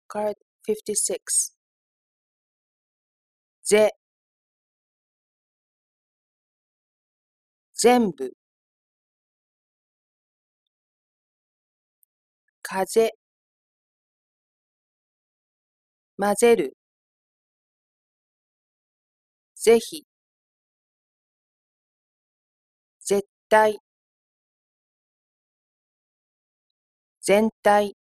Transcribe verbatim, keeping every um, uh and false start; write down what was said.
Card fifty-six. ぜ、全部。風、混ぜる。ぜひ、絶対、全体。